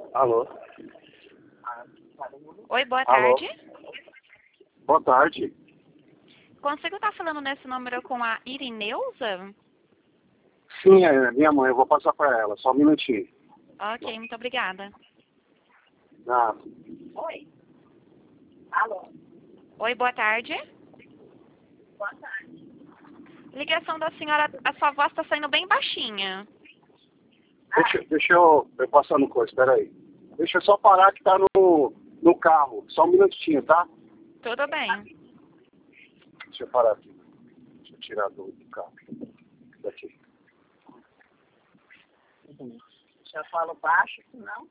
Alô? Oi, boa Alô? tarde. Boa tarde. Consigo estar falando nesse número com a Irineuza? Sim, é minha mãe. Eu vou passar para ela. Só um minutinho. Ok, muito obrigada. Ah, Oi. Alô. Oi, boa tarde. Boa tarde. Ligação da senhora, a sua voz está saindo bem baixinha. deixa eu passar no coisa. Espera aí. Deixa eu só parar que tá no carro. Só um minutinho, tá? Tudo bem. Deixa eu parar aqui. Deixa eu tirar do carro. Daqui. Já falo baixo, senão.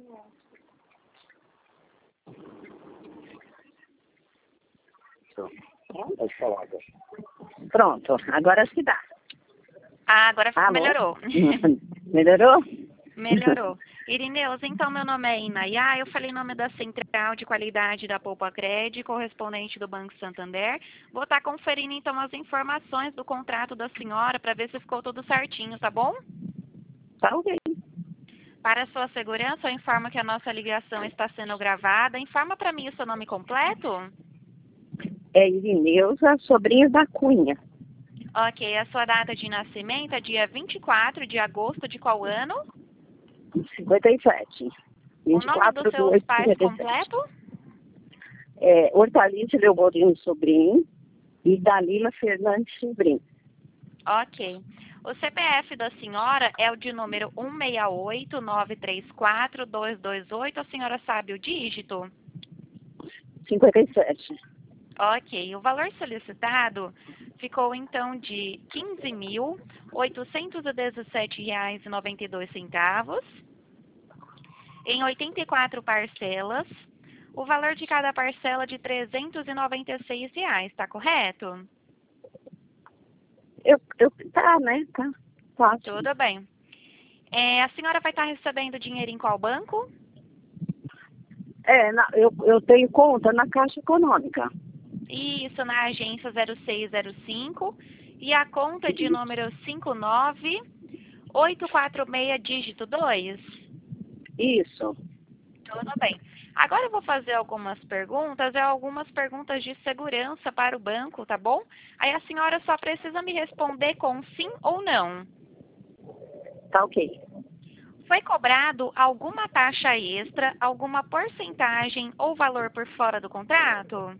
Então, pode falar agora. Pronto, agora se dá. Ah, agora Alô? melhorou. Melhorou? Melhorou. Irineuza, então meu nome é Inayá, eu falei em nome da Central de Qualidade da Poupa Cred, correspondente do Banco Santander. Vou estar conferindo então as informações do contrato da senhora para ver se ficou tudo certinho, tá bom? Tá ok. Para sua segurança, eu informo que a nossa ligação está sendo gravada. Informa para mim o seu nome completo. É Irineuza, sobrinho da Cunha. Ok, a sua data de nascimento é dia 24 de agosto de qual ano? 57. O nome dos 24 seus do pais 57. completo? É Hortalice Leopoldino Sobrinho e Dalila Fernandes Sobrinho. Ok. O CPF da senhora é o de número 168-934-228. A senhora sabe o dígito? 57. Ok. O valor solicitado ficou então de R$ 15.817,92 em 84 parcelas. O valor de cada parcela de R$ 396, está correto? Tá, né? Tá. Fácil. Tudo bem. A senhora vai estar recebendo dinheiro em qual banco? Eu tenho conta na Caixa Econômica. Isso, na agência 0605 e a conta de número 59846, dígito 2. Isso. Tudo bem. Agora eu vou fazer algumas perguntas de segurança para o banco, tá bom? Aí a senhora só precisa me responder com sim ou não. Tá ok. Foi cobrado alguma taxa extra, alguma porcentagem ou valor por fora do contrato?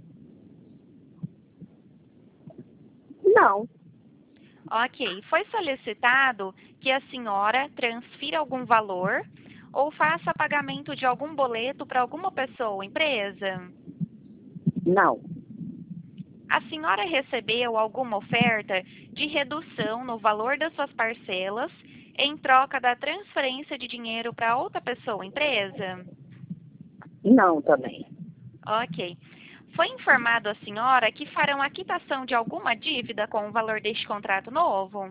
Não. Ok. Foi solicitado que a senhora transfira algum valor ou faça pagamento de algum boleto para alguma pessoa ou empresa? Não. A senhora recebeu alguma oferta de redução no valor das suas parcelas em troca da transferência de dinheiro para outra pessoa ou empresa? Não também. Ok. Foi informado à senhora que farão a quitação de alguma dívida com o valor deste contrato novo?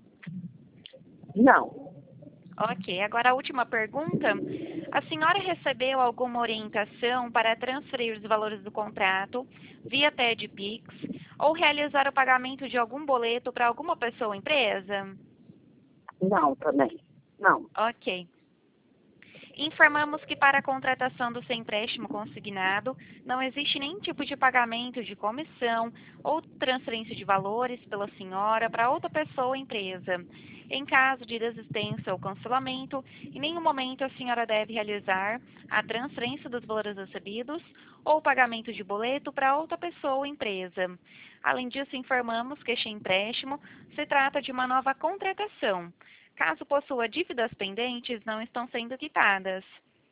Não. Ok, agora a última pergunta. A senhora recebeu alguma orientação para transferir os valores do contrato via TED Pix ou realizar o pagamento de algum boleto para alguma pessoa ou empresa? Não também. Não. Ok. Informamos que para a contratação do seu empréstimo consignado não existe nenhum tipo de pagamento de comissão ou transferência de valores pela senhora para outra pessoa ou empresa. Em caso de desistência ou cancelamento, em nenhum momento a senhora deve realizar a transferência dos valores recebidos ou pagamento de boleto para outra pessoa ou empresa. Além disso, informamos que este empréstimo se trata de uma nova contratação. Caso possua dívidas pendentes, não estão sendo quitadas.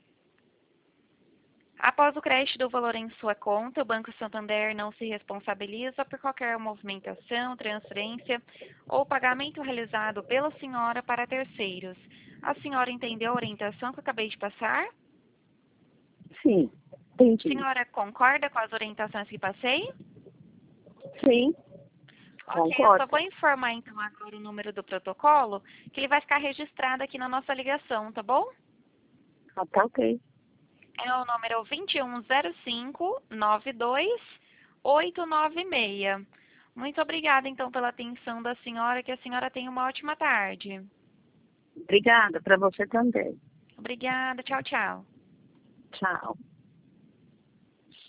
Após o crédito do valor em sua conta, o Banco Santander não se responsabiliza por qualquer movimentação, transferência ou pagamento realizado pela senhora para terceiros. A senhora entendeu a orientação que eu acabei de passar? Sim. A Entendi. senhora concorda com as orientações que passei? Sim. Ok, eu Concordo. só vou informar então agora o número do protocolo, que ele vai ficar registrado aqui na nossa ligação, tá bom? Ah, tá ok. É o número 2105-92896. Muito obrigada, então, pela atenção da senhora, que a senhora tenha uma ótima tarde. Obrigada para você também. Obrigada. Tchau, tchau. Tchau.